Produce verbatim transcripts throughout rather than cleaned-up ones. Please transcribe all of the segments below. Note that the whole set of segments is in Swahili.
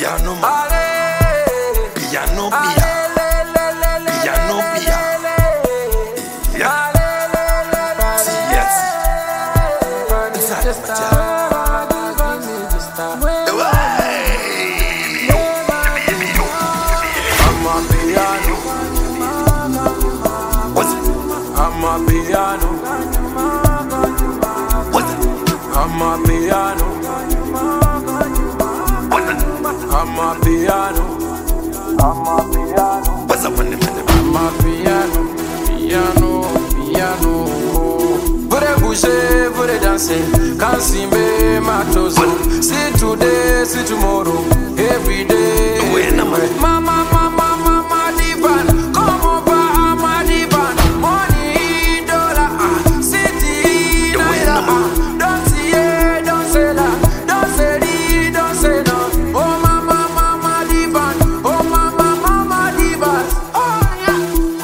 piano man, piano pia, piano pia. Yeah. Yes. Inside my job. I'm a piano. What's it? I'm a piano. What's it? I'm a piano. What's it? I'm a piano. I'm a piano. What's up on the man? I'm a piano. Piano, piano. Vore bouger, vore danser. Can't see me, my toes. See today, see tomorrow. Every day. Mama, mama, mama, divan. Come over, I'm a divan. Money, dollar, ah. City, naira, ah. Don't see it, don't say that. Don't say it, don't say no. Oh, mama, mama, divan. Oh, mama, mama, divan. Oh, yeah.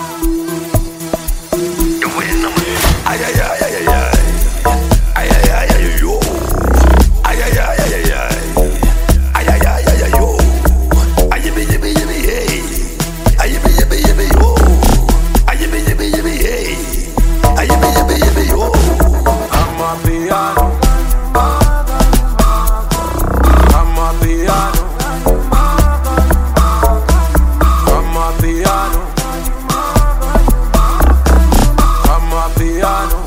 Ay, ay, ay, ay, ay, ay. Ay, ay, ay, ay, yo. Ay, ay, ay, ay, ay, ay. Ay, ay, ay, ay, ay, yo. Ay, yippee, yippee, yippee, hey. Ay, yippee, yippee, yippee, yo. Ay, yippee, yippee, yippee, hey. Ay, yippee, yippee, yippee, yo. I'm a piano. I'm a piano. I'm a piano. I'm a piano.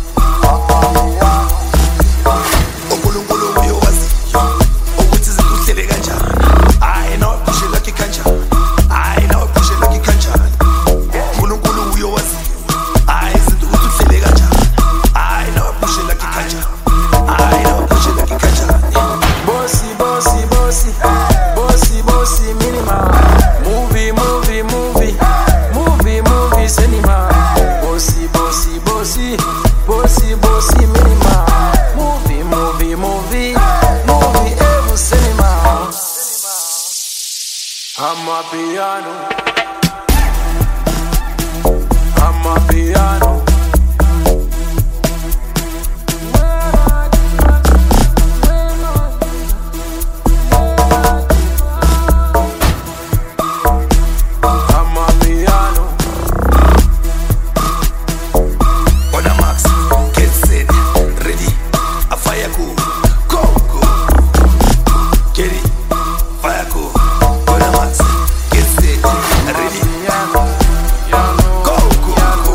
uNkulunkulu uyowazi ukuthi izinto uhlele kanjani. Hayi na uphushe lucky kanjani. Hayi na uphushe lucky kanjani. uNkulunkulu uyowazi. Hayi izinto ukuthi uhlele kanjani. Hayi na uphushe lucky kanjani. Hayi na uphushe lucky kanjani. Bossy, bossy, bossy. Bossy, bossy, minima. Movie, movie, movie. Movie, movie, cinema. Bossy, bossy, bossy. Bossy, bossy, minima. Movie, movie, movie. Movie, every cinema. I'm a piano. I'm a piano. I'm a piano. On a max, get set, ready. A fire cool, go go. Get it, fire cool. On a max, get set, ready. Piano. Piano. Go go go.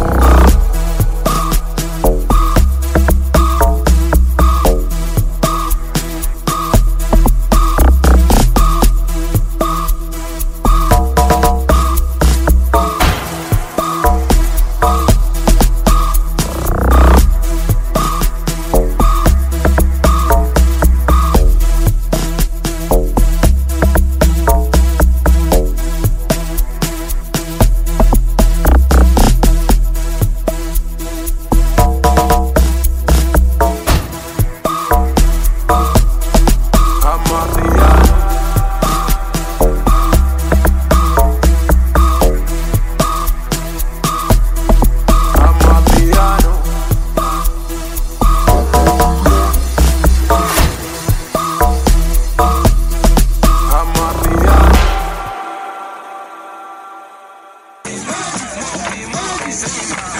I'm a piano. I'm a piano. I'm a piano.